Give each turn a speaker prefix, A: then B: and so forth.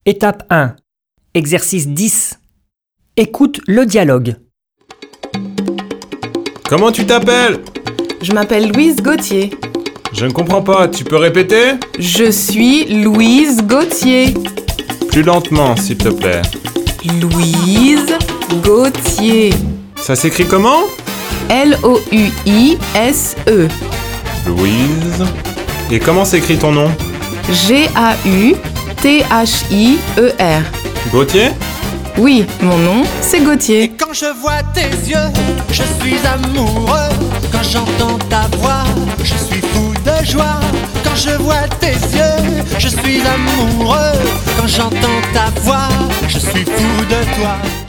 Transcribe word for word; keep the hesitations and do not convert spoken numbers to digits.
A: Étape un. Exercice dix. Écoute le dialogue.
B: Comment tu t'appelles ?
C: Je m'appelle Louise Gauthier.
B: Je ne comprends pas, tu peux répéter ?
C: Je suis Louise Gauthier.
B: Plus lentement, s'il te plaît.
C: Louise Gauthier.
B: Ça s'écrit comment ?
C: L O U I S E.
B: Louise. Et comment s'écrit ton nom ?
C: G A U T H I E R.
B: Gauthier ?
C: Oui, mon nom, c'est Gauthier.
D: Et quand je vois tes yeux, je suis amoureux. Quand j'entends ta voix, je suis fou de joie. Quand je vois tes yeux, je suis amoureux. Quand j'entends ta voix, je suis fou de toi.